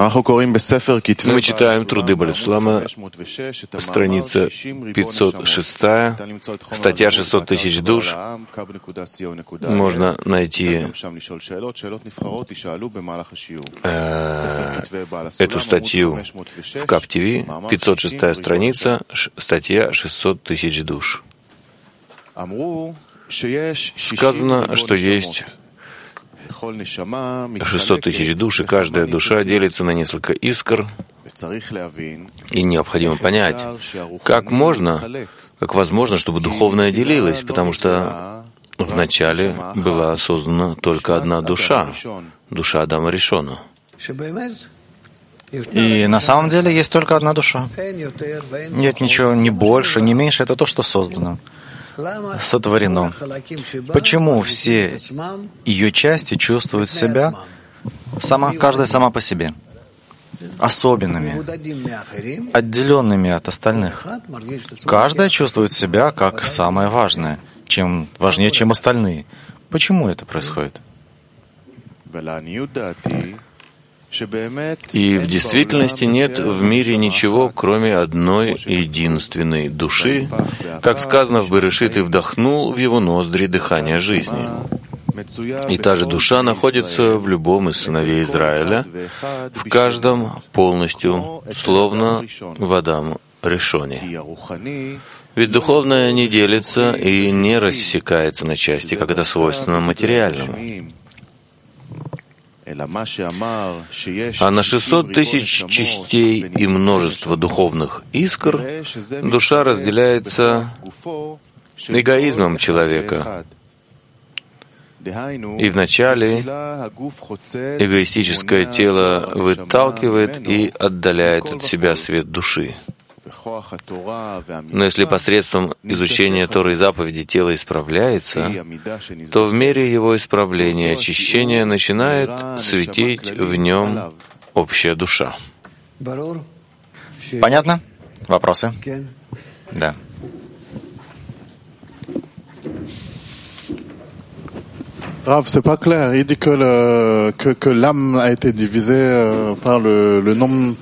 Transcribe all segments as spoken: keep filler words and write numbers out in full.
Мы читаем труды Баль-Цулама, страница пятьсот шесть, статья шестьсот тысяч душ. Можно найти э, эту статью в КапТВ, пятьсот шестая страница, статья шестьсот тысяч душ. Сказано, что есть шестьсот тысяч душ, и каждая душа делится на несколько искр, и необходимо понять, как можно, как возможно, чтобы духовное делилось, потому что вначале была создана только одна душа, душа Адама Ришона. И на самом деле есть только одна душа. Нет ничего ни больше, ни меньше, это то, что создано, сотворено. Почему все ее части чувствуют себя, сама, каждая сама по себе, особенными, отделенными от остальных? Каждая чувствует себя как самое важное, чем важнее, чем остальные. Почему это происходит? И в действительности нет в мире ничего, кроме одной единственной души, как сказано в Берешит, и вдохнул в его ноздри дыхание жизни. И та же душа находится в любом из сыновей Израиля, в каждом полностью, словно в Адам Ришоне. Ведь духовное не делится и не рассекается на части, как это свойственно материальному. А на шестьсот тысяч частей и множество духовных искр душа разделяется эгоизмом человека. И вначале эгоистическое тело выталкивает и отдаляет от себя свет души. Но если посредством изучения Торы и заповеди тело исправляется, то в мере его исправления и очищения начинает светить в нем общая душа. Понятно? Вопросы? Да. Rav, c'est pas clair. Il dit que le, que, que l'âme a été divisée euh, par le, le nombre.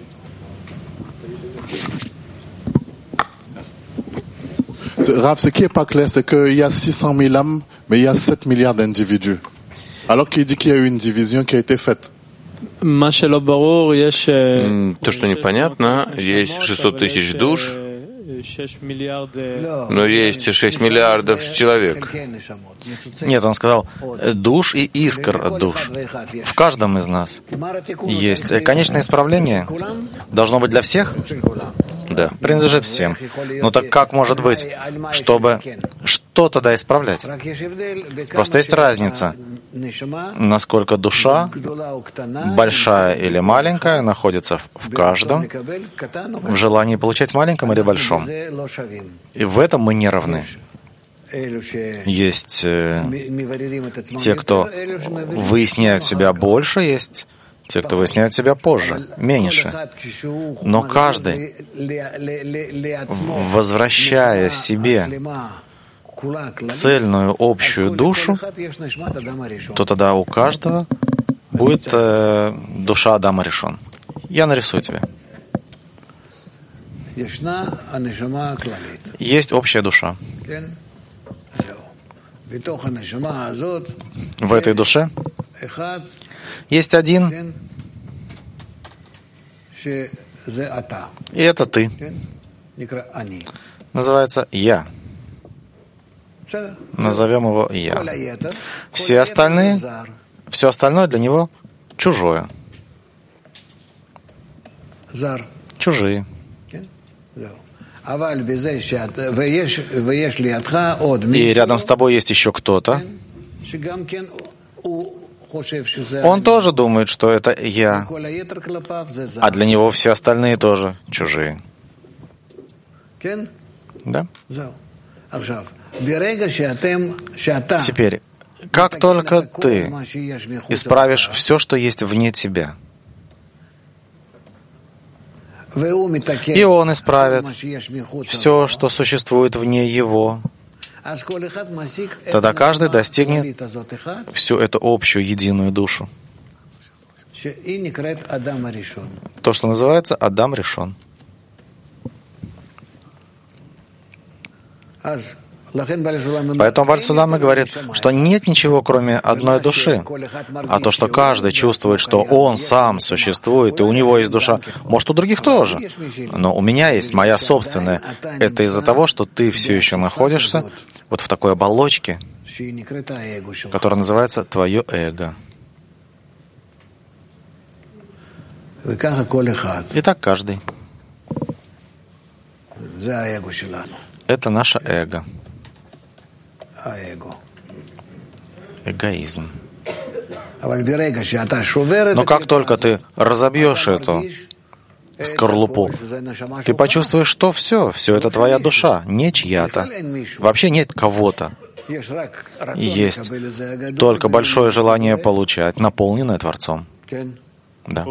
Rav, ce qui est pas clair, c'est qu'il y a six cent mille âmes, mais il y a sept milliards d'individus. Alors qu'il dit qu'il y a eu une division qui a été faite. То, что непонятно, есть шестьсот тысяч душ, но есть шесть миллиардов человек. Нет, он сказал, душ и искр от душ. В каждом из нас есть конечное исправление. Должно быть для всех? Да. Принадлежит всем. Ну так как может быть, чтобы что тогда исправлять? Просто есть разница, насколько душа, большая или маленькая, находится в каждом, в желании получать маленьком или большом. И в этом мы не равны. Есть э, те, кто выясняют себя больше, есть те, кто выясняют себя позже, меньше. Но каждый, возвращая себе цельную общую душу, то тогда у каждого будет э, душа Адама Ришон. Я нарисую тебе. Есть общая душа. В этой душе есть один, и это ты. Называется «Я». Назовем его «Я». Все остальные, все остальное для него чужое. Чужие. И рядом с тобой есть еще кто-то. Он тоже думает, что это я, а для него все остальные тоже чужие. Да? Теперь, как только ты исправишь все, что есть вне тебя, и он исправит все, что существует вне его, тогда каждый достигнет всю эту общую единую душу. То, что называется Адам Ришон. Поэтому Бааль Сулам говорит, что нет ничего, кроме одной души. А то, что каждый чувствует, что он сам существует, и у него есть душа, может, у других тоже. Но у меня есть моя собственная. Это из-за того, что ты все еще находишься вот в такой оболочке, которая называется твое эго. И так каждый. Это наше эго. Эгоизм. Но как только ты разобьешь эту скорлупу, ты почувствуешь, что все, все это твоя душа, не чья-то. Вообще нет кого-то. Есть только большое желание получать, наполненное Творцом. Да.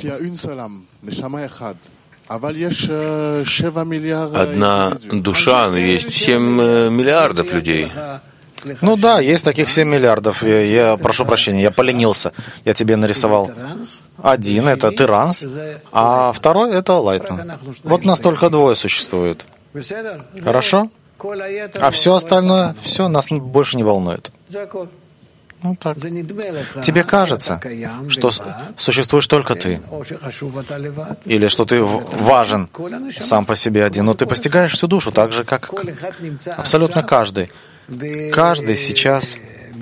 Одна душа, но есть семь миллиардов людей. Ну да, есть таких семь миллиардов. Я, я прошу прощения, я поленился. Я тебе нарисовал один, это Тиранс, а второй — это Лайтман. Вот настолько двое существует. Хорошо? А все остальное, все нас больше не волнует. Ну так. Тебе кажется, что существуешь только ты, или что ты важен сам по себе один, но ты постигаешь всю душу, так же, как абсолютно каждый. Каждый сейчас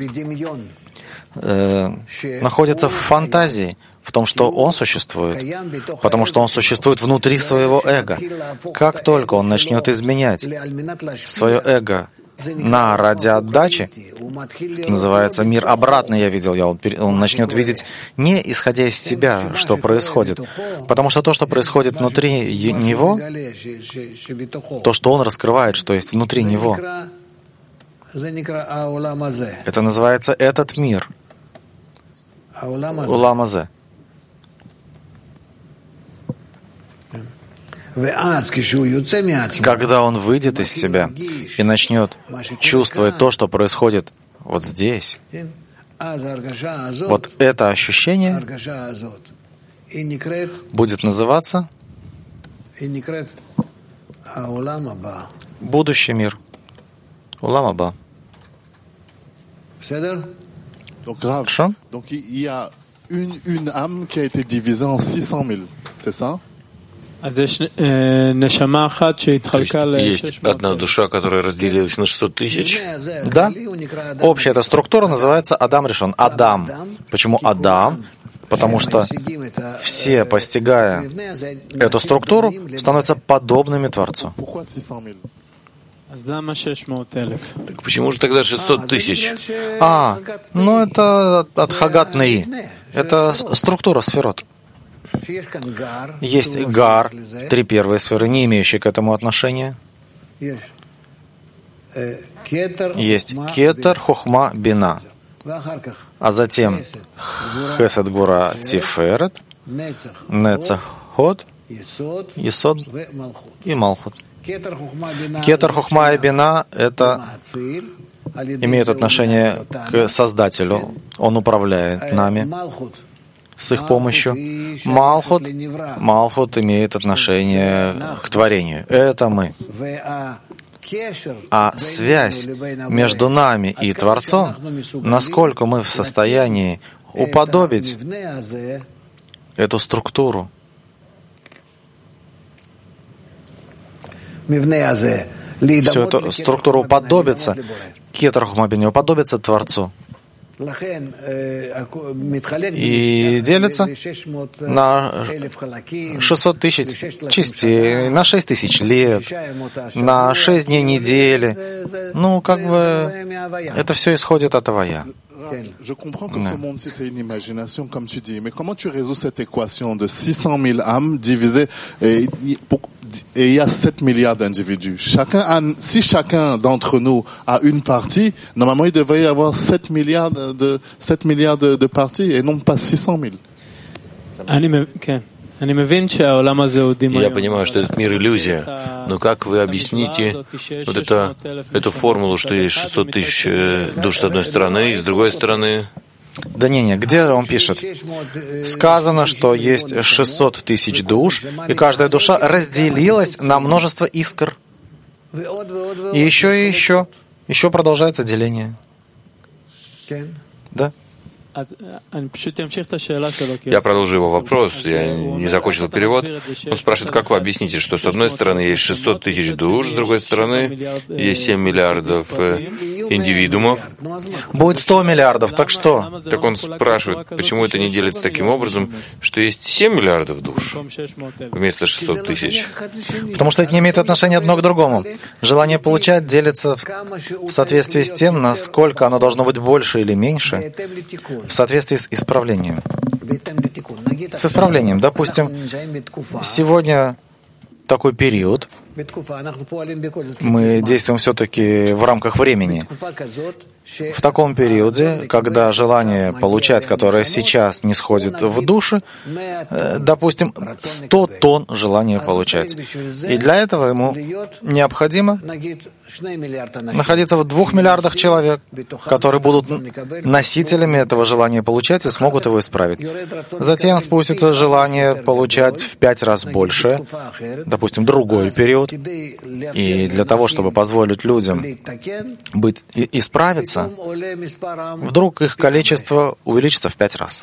э, находится в фантазии, в том, что он существует, потому что он существует внутри своего эго. Как только он начнет изменять свое эго на ради отдачи, это называется мир обратный, я видел, я, он, он начнет видеть не исходя из себя, что происходит, потому что то, что происходит внутри него, то, что он раскрывает, что есть внутри него, это называется этот мир, Улам Азе. Когда он выйдет из себя и начнет чувствовать то, что происходит вот здесь, вот это ощущение будет называться будущий мир. Улам Аба. Хорошо? Donc il y a une, une âme qui a été divisée en six cent mille, c'est ça? Есть одна душа, которая разделилась на шестьсот тысяч. Да. Общая эта структура называется Адам Ришон. Адам. Почему Адам? Потому что все, постигая эту структуру, становятся подобными Творцу. Так почему же тогда шестьсот тысяч? А, ну это от Хагат Неи. Это структура сферот. Есть Гар, три первые сферы, не имеющие к этому отношения. Есть Кетер, Хохма, Бина. А затем Хесед, Гура, Тиферет, Нецах, Ход, Есод и Малхут. Кетер, Хохма и Бина — это имеют отношение к Создателю. Он управляет нами с их помощью. Малхут, Малхут имеет отношение к творению. Это мы. А связь между нами и Творцом, насколько мы в состоянии уподобить эту структуру, всю эту структуру уподобиться, Кетер Хохма Бина уподобиться Творцу. И делится на шестьсот тысяч частей, на шесть тысяч лет, на шесть дней недели. Ну, как бы, это все исходит от Авая. Je comprends que ce monde-ci, c'est une imagination, comme tu dis. Mais comment tu résous cette équation de six cent mille âmes divisées et, et il y a sept milliards d'individus. Chacun a, si chacun d'entre nous a une partie, normalement, il devrait y avoir sept milliards de, sept milliards de, de parties et non pas six cent mille. Я понимаю, что этот мир — иллюзия, но как вы объясните вот это, эту формулу, что есть шестьсот тысяч душ с одной стороны, и с другой стороны Да не, не, где он пишет? Сказано, что есть шестьсот тысяч душ, и каждая душа разделилась на множество искр. И еще, и еще. Еще продолжается деление. Да? Я продолжу его вопрос, я не закончил перевод. Он спрашивает, как вы объясните, что с одной стороны есть шестьсот тысяч душ, с другой стороны есть семь миллиардов индивидуумов. Будет сто миллиардов, так что? Так он спрашивает, почему это не делится таким образом, что есть семь миллиардов душ вместо шестисот тысяч? Потому что это не имеет отношения одно к другому. Желание получать делится в соответствии с тем, насколько оно должно быть больше или меньше, в соответствии с исправлением. С исправлением. Допустим, сегодня такой период, мы действуем все-таки в рамках времени. В таком периоде, когда желание получать, которое сейчас не сходит в души, допустим, сто тонн желания получать. И для этого ему необходимо находиться в двух миллиардах человек, которые будут носителями этого желания получать и смогут его исправить. Затем спустится желание получать в пять раз больше, допустим, другой период. И для того, чтобы позволить людям быть и исправиться, вдруг их количество увеличится в пять раз.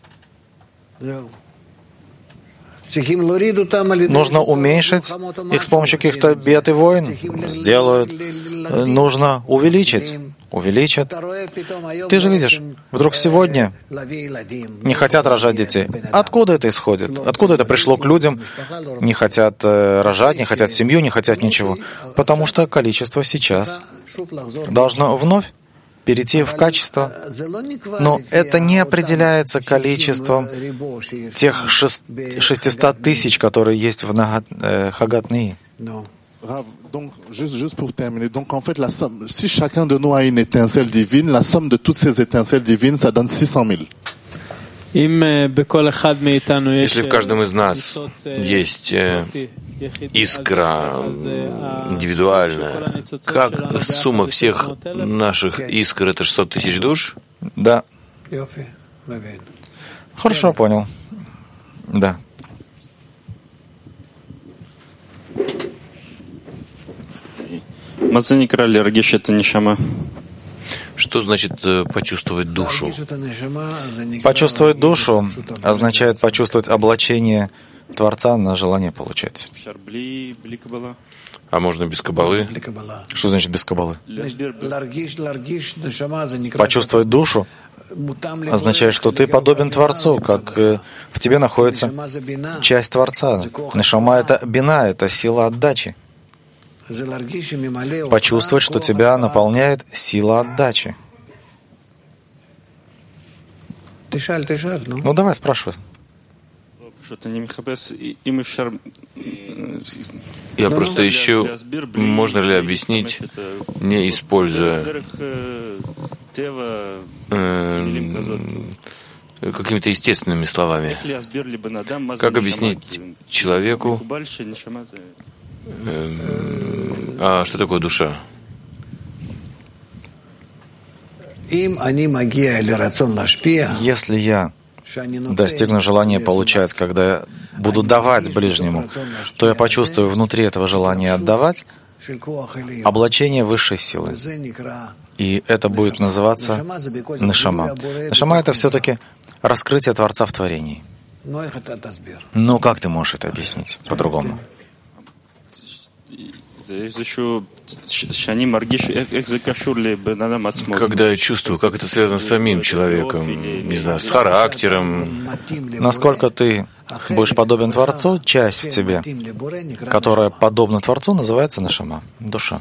Нужно уменьшить их с помощью каких-то бед и войн. Сделают. Нужно увеличить. Увеличат. Ты же видишь, вдруг сегодня не хотят рожать детей. Откуда это исходит? Откуда это пришло к людям? Не хотят рожать, не хотят семью, не хотят ничего. Потому что количество сейчас должно вновь перейти в качество. Но это не определяется количеством тех шестисот тысяч, которые есть в Хагат Нии. Donc, juste, juste pour terminer, donc en fait, la somme, si chacun de nous a une étincelle divine, la somme de toutes ces étincelles divines, ça donne six cent mille. Если в каждом из нас есть искра индивидуальная, как сумма всех наших искр — это шестьсот тысяч душ? Да. Хорошо, понял. Да. Что значит почувствовать душу? Почувствовать душу означает почувствовать облачение Творца на желание получать. А можно без каббалы? Что значит без каббалы? Почувствовать душу означает, что ты подобен Творцу, как в тебе находится часть Творца. Нешама — это бина, это сила отдачи. Почувствовать, что тебя наполняет сила отдачи. Ну давай, спрашивай. Я просто ищу, можно ли объяснить, не используя э, какими-то естественными словами. Как объяснить человеку, э, а что такое душа? Если я достигну желания получать, когда я буду давать ближнему, то я почувствую внутри этого желания отдавать облачение высшей силы. И это будет называться нешама. Нешама — это все-таки раскрытие Творца в творении. Но как ты можешь это объяснить по-другому? Когда я чувствую, как это связано с самим человеком, не знаю, с характером. Насколько ты будешь подобен Творцу, часть в тебе, которая подобна Творцу, называется нешама, душа.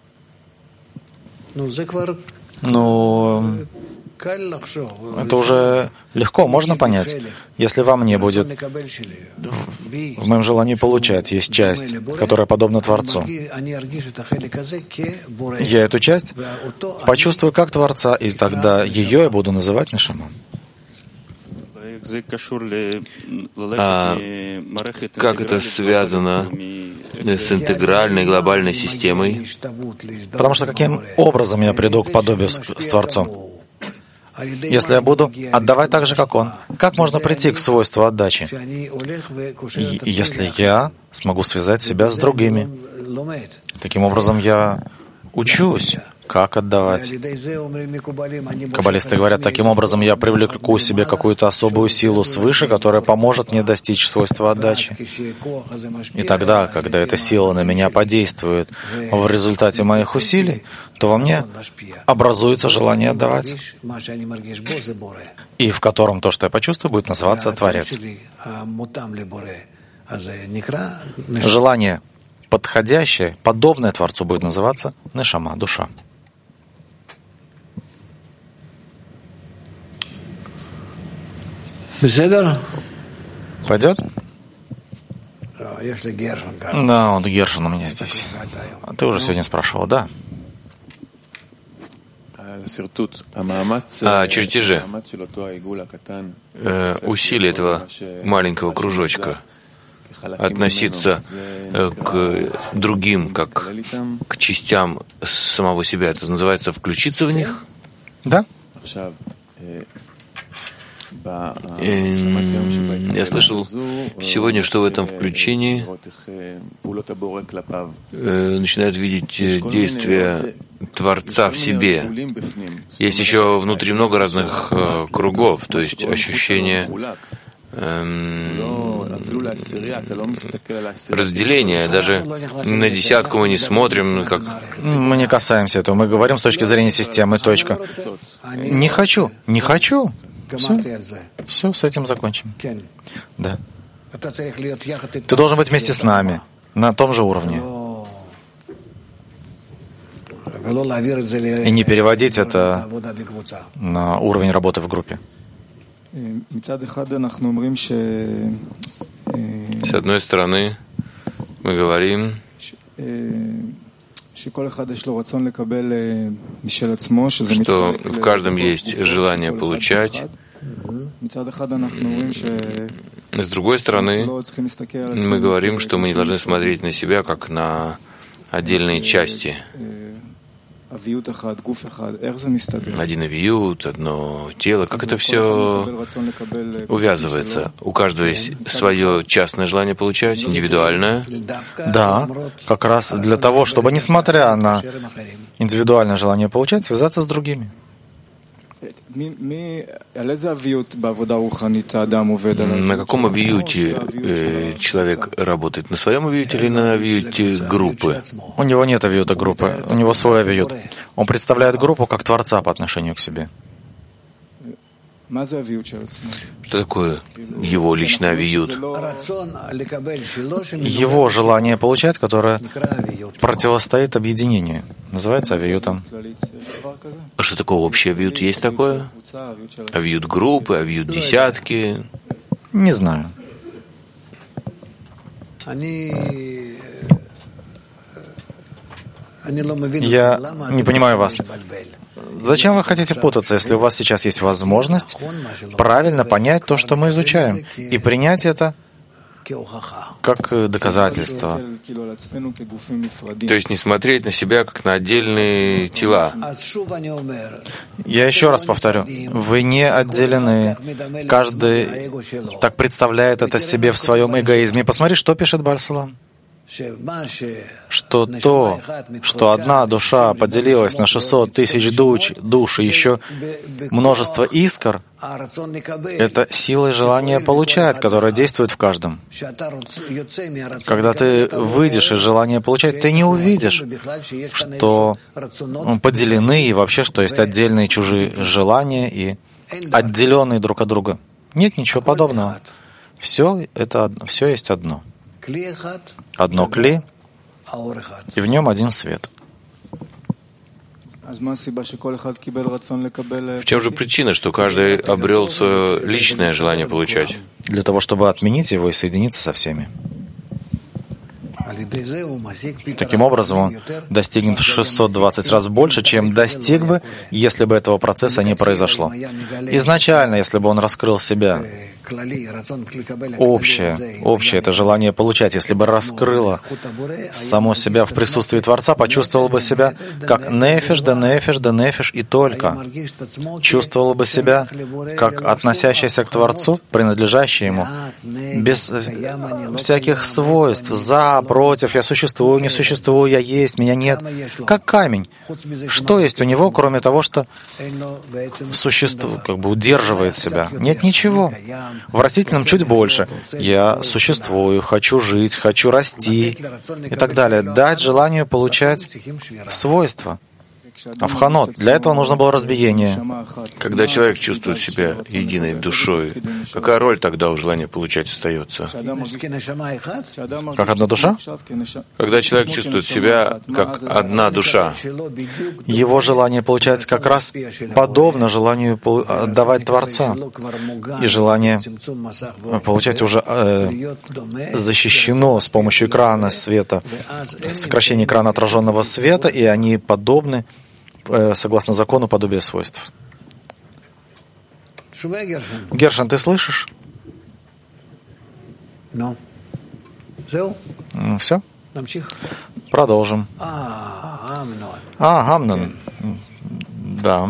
Ну, это уже легко, можно понять. Если во мне будет, в моем желании получать, есть часть, которая подобна Творцу. Я эту часть почувствую как Творца, и тогда ее я буду называть нешама. А как это связано с интегральной глобальной системой? Потому что каким образом я приду к подобию с, с Творцом? Если я буду отдавать так же, как он, как можно прийти к свойству отдачи? И если я смогу связать себя с другими, таким образом я учусь, как отдавать. Каббалисты говорят, таким образом я привлеку себе какую-то особую силу свыше, которая поможет мне достичь свойства отдачи. И тогда, когда эта сила на меня подействует в результате моих усилий, то во мне образуется желание отдавать, и в котором то, что я почувствую, будет называться Творец. Желание подходящее, подобное Творцу, будет называться нешама, душа. Пойдет? Да, вот Гершин у меня здесь. Ты уже сегодня спрашивал, да? А чертежи, э, усилия этого маленького кружочка относиться э, к другим, как к частям самого себя, это называется включиться в них? Да. Я слышал сегодня, что в этом включении э, начинают видеть действия Творца в себе. Есть еще внутри много разных э, кругов, то есть ощущение эм, разделения. Даже на десятку мы не смотрим, как... Мы не касаемся этого, мы говорим с точки зрения системы, точка. Не хочу, не хочу. Все, все, с этим закончим. Да. Ты должен быть вместе с нами, на том же уровне. И не переводить это на уровень работы в группе. С одной стороны, мы говорим, что в каждом есть желание получать. С другой стороны, мы говорим, что мы не должны смотреть на себя как на отдельные части. Один авиют, одно тело. Как это все увязывается? У каждого есть свое частное желание получать, индивидуальное. Да, как раз для того, чтобы, несмотря на индивидуальное желание получать, связаться с другими. На каком авиюте э, человек работает? На своем авиюте или на авиюте группы? У него нет авиюта группы, у него свой авиют. Он представляет группу как Творца по отношению к себе. Что такое его личный авиют? Его желание получать, которое противостоит объединению, называется авиютом. А что такое общий авиют? Есть такое? Авиют группы, авиют десятки? Не знаю. Я не понимаю вас. Зачем вы хотите путаться, если у вас сейчас есть возможность правильно понять то, что мы изучаем, и принять это как доказательство? То есть не смотреть на себя как на отдельные тела. Я еще раз повторю, вы не отделены. Каждый так представляет это себе в своем эгоизме. Посмотри, что пишет Бааль Сулам. Что то, что одна душа поделилась на шестьсот тысяч душ, душ и еще множество искр, это сила и желание получать, которое действует в каждом. Когда ты выйдешь из желания получать, ты не увидишь, что поделены и вообще, что есть отдельные чужие желания и отделенные друг от друга. Нет ничего подобного. Все это все есть одно. Одно кли, и в нем один свет. В чем же причина, что каждый обрел свое личное желание получать? Для того, чтобы отменить его и соединиться со всеми. Таким образом, он достигнет в шестьсот двадцать раз больше, чем достиг бы, если бы этого процесса не произошло. Изначально, если бы он раскрыл себя, общее, общее это желание получать, если бы раскрыло само себя в присутствии Творца, почувствовал бы себя как нефеш, да нефеш, да нефеш и только. Чувствовал бы себя как относящийся к Творцу, принадлежащий Ему, без всяких свойств, за, против, я существую, не существую, я есть, меня нет, как камень. Что есть у него, кроме того, что существует, как бы удерживает себя? Нет ничего. В растительном чуть больше. Я существую, хочу жить, хочу расти и так далее. Дать желанию получать свойства. А в ханот, для этого нужно было разбиение. Когда человек чувствует себя единой душой, какая роль тогда у желания получать остается? Как одна душа? Когда человек чувствует себя как одна душа, его желание получать как раз подобно желанию отдавать Творца. И желание получать уже э, защищено с помощью экрана света, сокращение экрана отраженного света, и они подобны согласно закону подобия свойств. Гершин, ты слышишь? No. Все? Продолжим. А, Амнон. Да.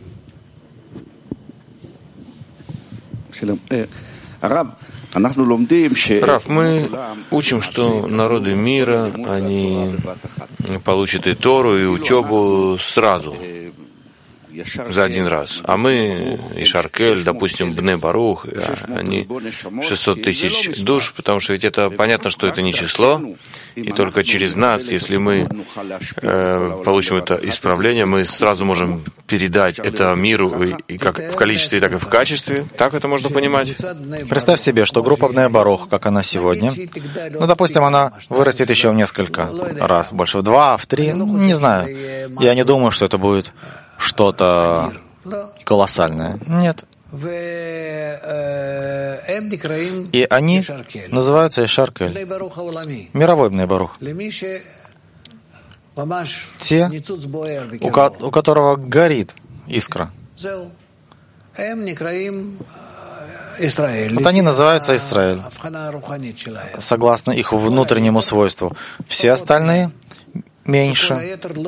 Рав, мы учим, что народы мира, они получат и Тору, и учебу сразу, за один раз. А мы, и Шаркель, допустим, Бне Барух, они шестьсот тысяч душ, потому что ведь это понятно, что это не число, и только через нас, если мы э, получим это исправление, мы сразу можем передать это миру и, и как в количестве, так и в качестве. Так это можно понимать? Представь себе, что группа Бне Барух, как она сегодня, ну, допустим, она вырастет еще в несколько раз, больше в два, в три, не знаю. Я не думаю, что это будет что-то колоссальное. Нет. И они называются Ишаркель, мировой Бней Барух. Те, у, ко- у которого горит искра. Вот они называются Израиль, согласно их внутреннему свойству. Все остальные меньше.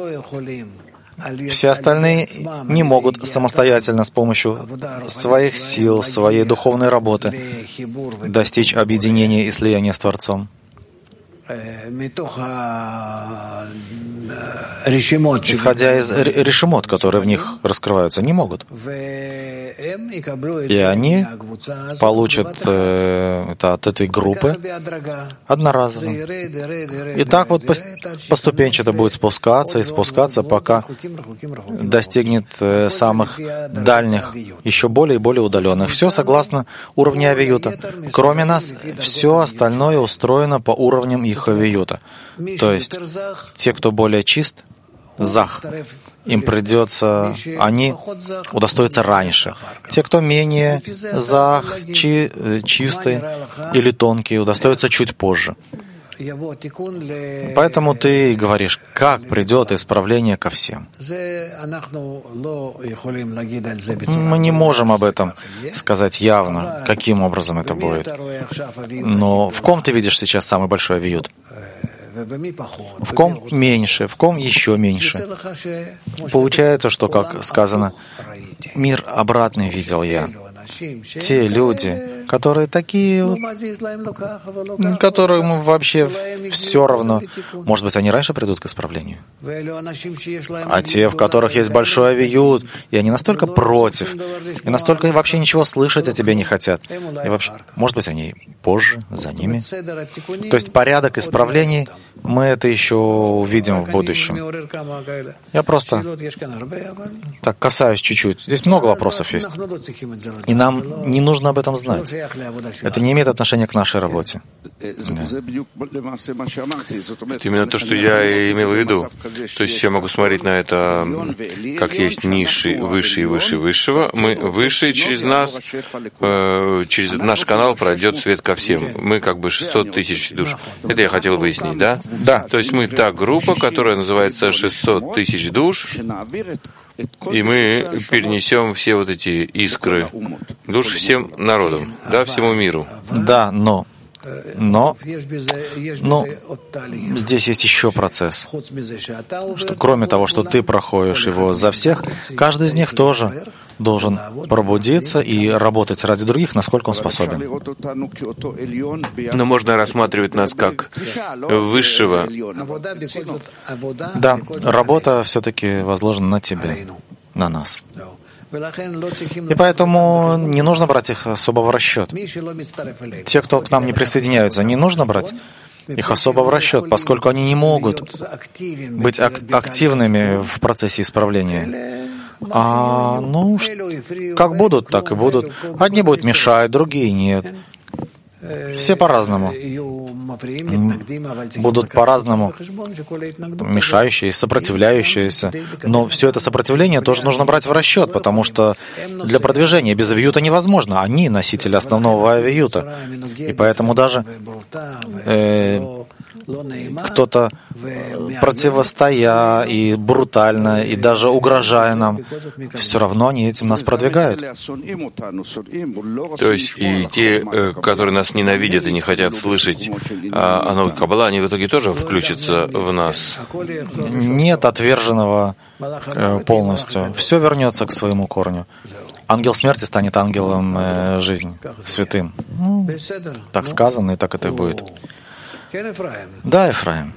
Все остальные не могут самостоятельно с помощью своих сил, своей духовной работы достичь объединения и слияния с Творцом. Исходя из решимот, которые в них раскрываются, не могут. И они получат э, это от этой группы одноразово. И так вот поступенчато будет спускаться и спускаться, пока достигнет э, самых дальних, еще более и более удаленных. Все согласно уровню авиюта. Кроме нас, все остальное устроено по уровням их авиюта. То есть те, кто более чист, зах, им придется, они удостоятся раньше. Те, кто менее зах, чи, чистый или тонкий, удостоятся чуть позже. Поэтому ты говоришь, как придет исправление ко всем. Мы не можем об этом сказать явно, каким образом это будет. Но в ком ты видишь сейчас самый большой авиют? В ком меньше, в ком еще меньше. Получается, что, как сказано, мир обратный видел я. Те люди, которые такие, которым вообще все равно, может быть, они раньше придут к исправлению. А те, в которых есть большой авиют, и они настолько против, и настолько вообще ничего слышать о тебе не хотят. И вообще, может быть, они позже, за ними. То есть порядок исправлений, мы это еще увидим в будущем. Я просто так касаюсь чуть-чуть. Здесь много вопросов есть. И нам не нужно об этом знать. Это не имеет отношения к нашей работе. Да. Это именно то, что я и имел в виду. То есть я могу смотреть на это, как есть низший, высший, выше высшего. Мы выше, через нас, э, через наш канал пройдет свет ко всем. Мы как бы шестьсот тысяч душ. Это я хотел выяснить, да? Да. То есть мы та группа, которая называется шестьсот тысяч душ, и мы перенесем все вот эти искры душ всем народам, да, всему миру. Да, но, но, но здесь есть еще процесс, что кроме того, что ты проходишь его за всех, каждый из них тоже должен пробудиться и работать ради других, насколько он способен. Но можно рассматривать нас как высшего. Да, работа все-таки возложена на тебя, на нас. И поэтому не нужно брать их особо в расчет. Те, кто к нам не присоединяются, не нужно брать их особо в расчет, поскольку они не могут быть ак- активными в процессе исправления. А, ну, как будут, так и будут. Одни будут мешать, другие нет. Все по-разному. Будут по-разному мешающие, сопротивляющиеся. Но все это сопротивление тоже нужно брать в расчет, потому что для продвижения без авиюта невозможно. Они носители основного авиюта. И поэтому даже э, кто-то, противостоя и брутально, и даже угрожая нам, все равно они этим нас продвигают. То есть и те, которые нас ненавидят и не хотят слышать о новой Каббале, они в итоге тоже включатся в нас? Нет отверженного полностью. Все вернется к своему корню. Ангел смерти станет ангелом жизни, святым. Ну, так сказано, и так это и будет. Да, Ефраим.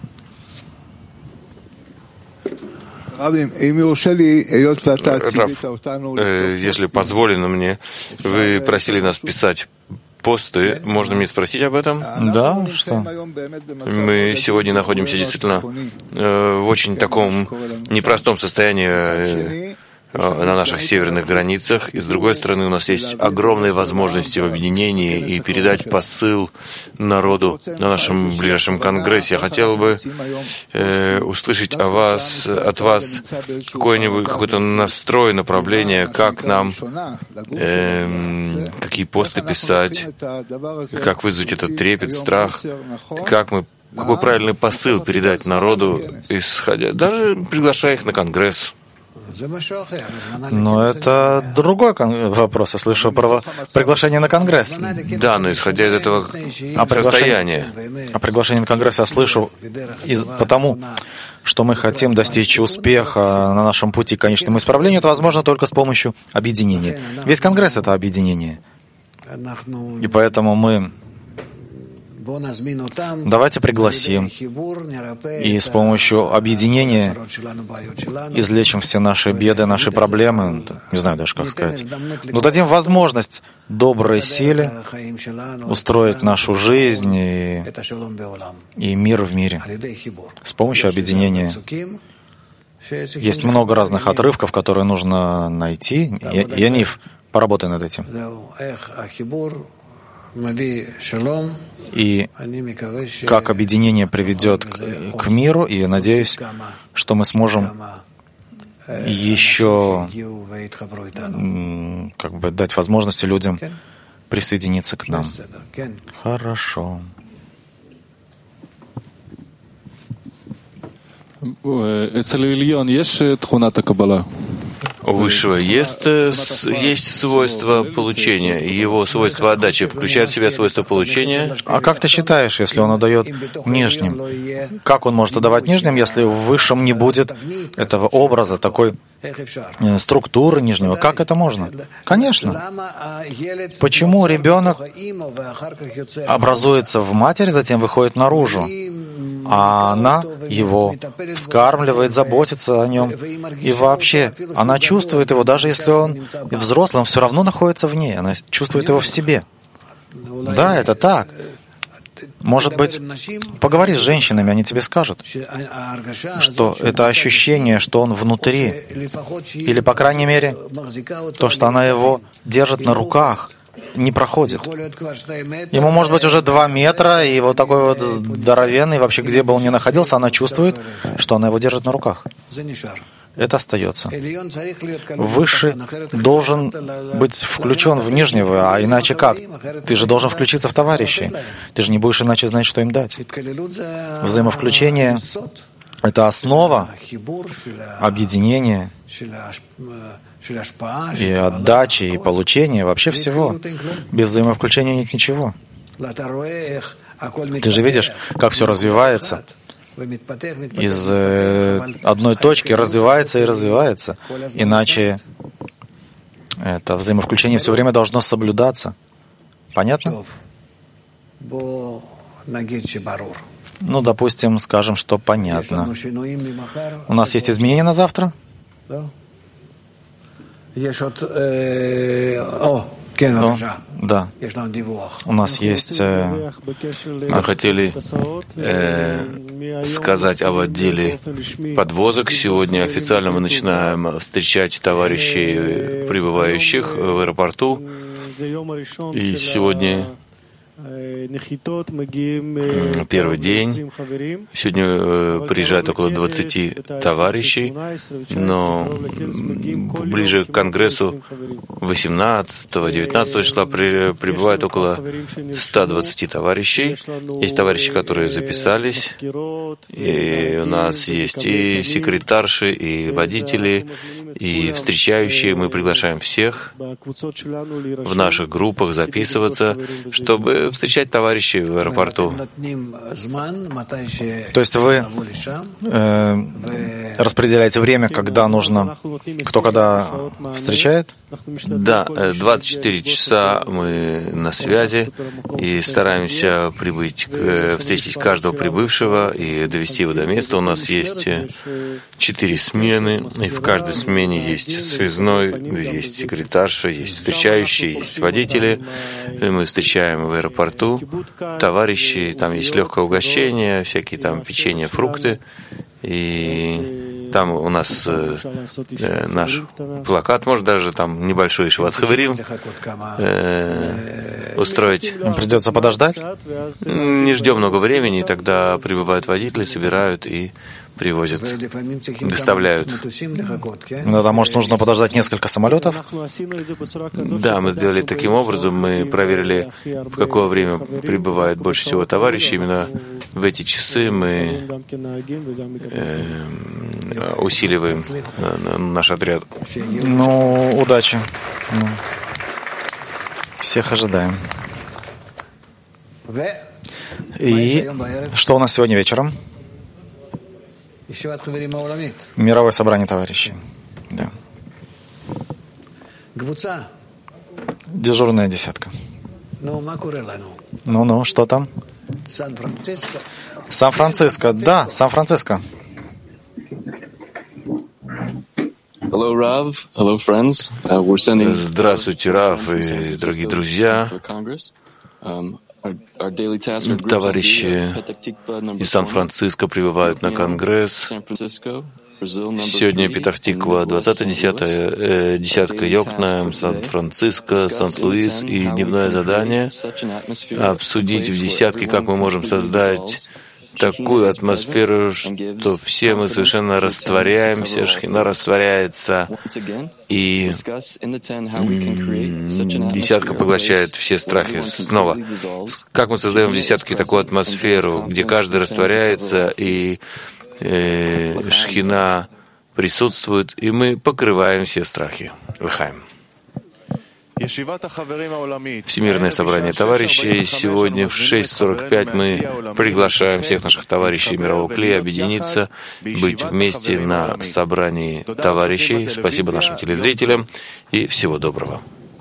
Рав, если позволено мне, вы просили нас писать посты. Можно мне спросить об этом? Да, что? Мы сегодня находимся действительно в очень таком непростом состоянии на наших северных границах, и с другой стороны у нас есть огромные возможности в объединении и передать посыл народу на нашем ближайшем конгрессе. Я хотел бы э, услышать о вас, от вас какой-нибудь какой-то настрой, направление, как нам, э, какие посты писать, как вызвать этот трепет, страх, как мы, какой правильный посыл передать народу, исходя, даже приглашая их на конгресс. Но это другой вопрос. Я слышу про приглашение на Конгресс. Да, но исходя из этого а состояния. А приглашение на Конгресс я слышу из, потому, что мы хотим достичь успеха на нашем пути к конечному исправлению. Это возможно только с помощью объединения. Весь Конгресс — это объединение. И поэтому мы... Давайте пригласим и с помощью объединения излечим все наши беды, наши проблемы, не знаю даже, как сказать. Но дадим возможность доброй силе устроить нашу жизнь и, и мир в мире с помощью объединения. Есть много разных отрывков, которые нужно найти. Янив, поработай над этим. И как объединение приведет к, к миру, и я надеюсь, что мы сможем еще как бы дать возможности людям присоединиться к нам. Хорошо. У Высшего есть, есть свойство получения, и его свойство отдачи включает в себя свойство получения. А как ты считаешь, если он отдает нижним? Как он может отдавать нижним, если в Высшем не будет этого образа, такой структуры нижнего? Как это можно? Конечно. Почему ребенок образуется в матери, затем выходит наружу, а она его вскармливает, заботится о нем, и вообще она чувствует его, даже если он взрослый, он все равно находится в ней, она чувствует его в себе. Да, это так. Может быть, поговори с женщинами, они тебе скажут, что это ощущение, что он внутри, или, по крайней мере, то, что она его держит на руках, не проходит. Ему может быть уже два метра, и вот такой вот здоровенный, вообще где бы он ни находился, она чувствует, что она его держит на руках. Это остается. Высший должен быть включен в нижнего, а иначе как? Ты же должен включиться в товарищей. Ты же не будешь иначе знать, что им дать. Взаимовключение — это основа объединения и отдачи, и получения, вообще всего. Без взаимовключения нет ничего. Ты же видишь, как все развивается. Из одной точки развивается и развивается. Иначе это взаимовключение все время должно соблюдаться. Понятно? Ну, допустим, скажем, что понятно. У нас есть изменения на завтра? Ну, да. У нас есть... Э, Мы хотели э, сказать об отделе подвозок. Сегодня официально мы начинаем встречать товарищей, прибывающих в аэропорту. И сегодня первый день. Сегодня приезжает около двадцати товарищей, но ближе к Конгрессу восемнадцатого-девятнадцатого числа прибывает около ста двадцати товарищей. Есть товарищи, которые записались, и у нас есть и секретарши, и водители, и встречающие. Мы приглашаем всех в наших группах записываться, чтобы встречать товарищей в аэропорту. То есть вы э, распределяете время, когда нужно, кто когда встречает? Да, двадцать четыре часа мы на связи и стараемся прибыть, встретить каждого прибывшего и довести его до места. У нас есть четыре смены, и в каждой смене есть связной, есть секретарша, есть встречающие, есть водители. И мы встречаем в аэропорту товарищей, там есть легкое угощение, всякие там печенье, фрукты. И там у нас э, э, наш плакат, может даже там небольшой Шиват Хаверим э, устроить. Придется подождать? Не ждем много времени, тогда прибывают водители, собирают и привозят, доставляют. Ну, да, может, нужно подождать несколько самолетов? Да, мы сделали таким образом, мы проверили, в какое время прибывает больше всего товарищей. Именно в эти часы мы э, усиливаем э, наш отряд. Ну, удачи. Ну, всех ожидаем. И что у нас сегодня вечером? Мировое собрание товарищей. Да. Дежурная десятка. Ну-ну, что там? Сан-Франциско. Да, Сан-Франциско. Hello, Rav. Hello, friends. Uh, we're sending... Здравствуйте, Рав и дорогие друзья. Товарищи из Сан-Франциско прибывают на Конгресс. Сегодня Петах-Тиква, двадцатая десятая, десятка Йокнайм, Сан-Франциско, Сан-Луис, и дневное задание — обсудить в десятке, как мы можем создать такую атмосферу, что все мы совершенно растворяемся, Шхина растворяется, и десятка поглощает все страхи. Снова, как мы создаем в десятке такую атмосферу, где каждый растворяется, и э, Шхина присутствует, и мы покрываем все страхи. Лхаим. Всемирное собрание товарищей. Сегодня в шесть сорок пять мы приглашаем всех наших товарищей мирового клея объединиться, быть вместе на собрании товарищей. Спасибо нашим телезрителям и всего доброго.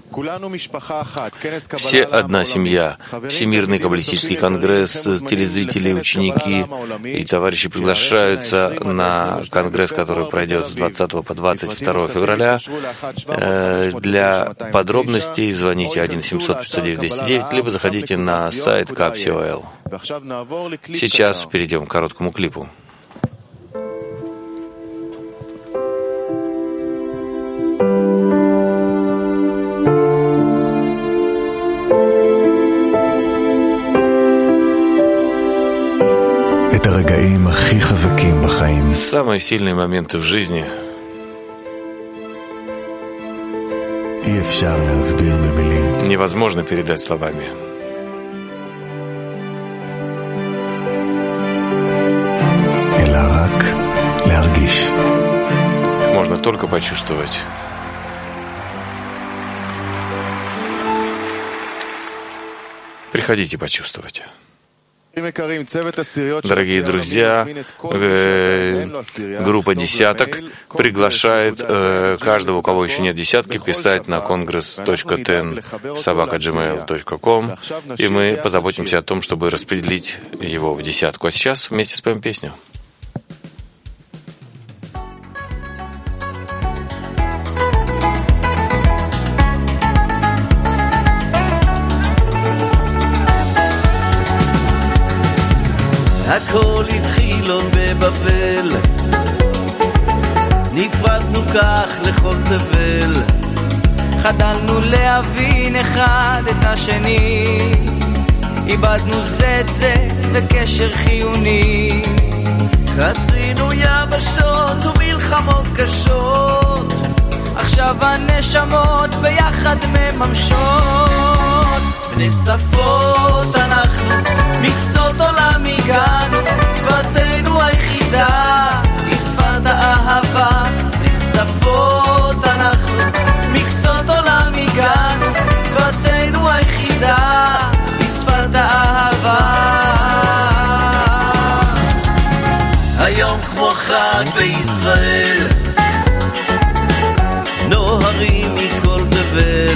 Все одна семья. Всемирный каббалистический конгресс, телезрители, ученики и товарищи приглашаются на конгресс, который пройдет с двадцатого по двадцать второе февраля. Для подробностей звоните один семьсот пятьсот девять двести девять, либо заходите на сайт капси.эл. Сейчас перейдем к короткому клипу. Самые сильные моменты в жизни невозможно передать словами. Можно только почувствовать. Приходите почувствовать. Дорогие друзья, группа «Десяток» приглашает каждого, у кого еще нет десятки, писать на конгресс точка тен собака джимейл точка ком, и мы позаботимся о том, чтобы распределить его в десятку. А сейчас вместе споем песню. הכל התחיל עוד בבבל, נפרדנו כך לכל תבל, חדלנו להבין אחד את השני, איבדנו זה את זה וקשר חיוני, חצינו יבשות ומלחמות קשות, עכשיו הנשמות ביחד מממשות, בני שפות אנחנו, מקצות עולם הגענו, שפתנו היחידה היא שפת האהבה. בני שפות אנחנו, מקצות עולם הגענו, שפתנו היחידה היא שפת האהבה. היום כמו חג בישראל, נוהרים מכל תבל,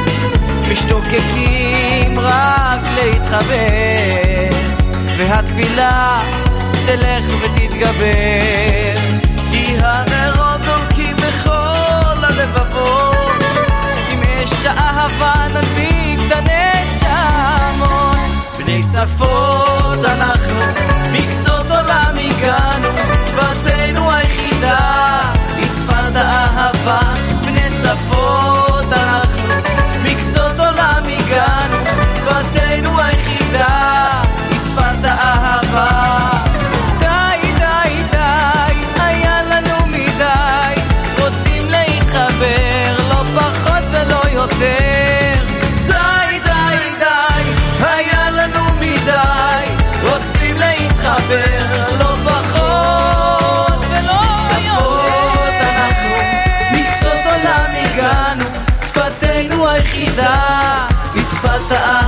משתוקקים רק להתחבר, והתפילה תלך ותתגבר, כי הנרות דולקים בכל הלבבות, עם אש האהבה נדביק את הנשמות. בני שפות אנחנו, מקצות עולם הגענו, שפתנו היחידה היא שפת האהבה. בני שפות אנחנו, מקצות עולם הגענו, שפתנו היחידה היא שפת האהבה. די די די, היה לנו מדי, רוצים להתחבר, לא פחות ולא יותר. די די די, היה לנו מדי, רוצים להתחבר, לא פחות ולא יותר. אנחנו, מקצות עולם הגענו, שפתנו היחידה היא שפת האהבה.